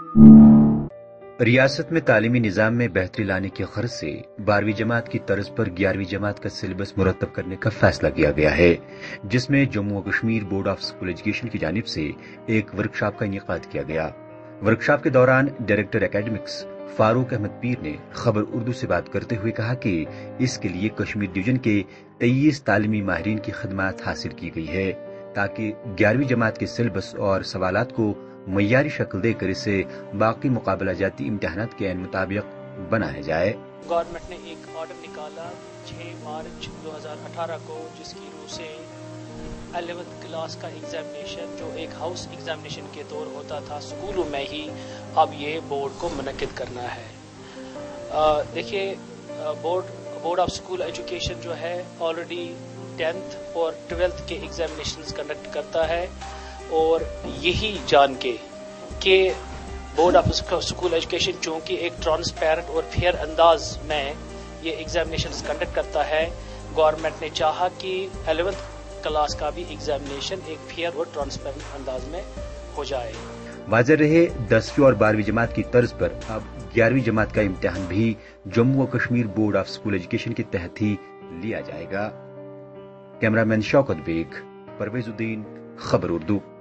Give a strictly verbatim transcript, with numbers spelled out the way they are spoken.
ریاست میں تعلیمی نظام میں بہتری لانے کی غرض سے بارہویں جماعت کی طرز پر گیارہویں جماعت کا سلیبس مرتب کرنے کا فیصلہ کیا گیا ہے، جس میں جموں و Kashmir board of school education کی جانب سے ایک ورکشاپ کا انعقاد کیا گیا۔ ورکشاپ کے دوران ڈائریکٹر اکیڈمکس فاروق احمد پیر نے خبر اردو سے بات کرتے ہوئے کہا کہ اس کے لیے کشمیر ڈویژن کے تیئیس تعلیمی ماہرین کی خدمات حاصل کی گئی ہے تاکہ گیارہویں جماعت کے سلیبس اور سوالات کو معیاری شکل دے کر اسے باقی مقابلہ جاتی امتحانات کے عین مطابق بنایا جائے۔ گورنمنٹ نے ایک آرڈر نکالا چھ مارچ دو ہزار اٹھارہ کو، جس کی روح سے الیونتھ کلاس کا ایگزامینیشن جو ایک ہاؤس ایگزامینیشن کے طور ہوتا تھا اسکولوں میں ہی، اب یہ بورڈ کو منعقد کرنا ہے۔ دیکھیے board board of school education جو ہے آلریڈی ٹینتھ اور ٹویلتھ کے ایگزامینیشنز کنڈکٹ کرتا ہے، اور یہی جان کے کہ بورڈ آف اسکول ایجوکیشن چونکہ ایک ٹرانسپیرنٹ اور فیئر انداز میں یہ ایگزامینیشنز کنڈکٹ کرتا ہے، گورنمنٹ نے چاہا کہ الیونتھ کلاس کا بھی ایگزامینیشن ایک فیئر اور ٹرانسپیرنٹ انداز میں ہو جائے۔ واضح رہے دسویں اور بارہویں جماعت کی طرز پر اب گیارہویں جماعت کا امتحان بھی جموں و Kashmir board of school education کے تحت ہی لیا جائے گا۔ Cameraman Shaukat Baig, Parvez Uddin, Khabar Urdu.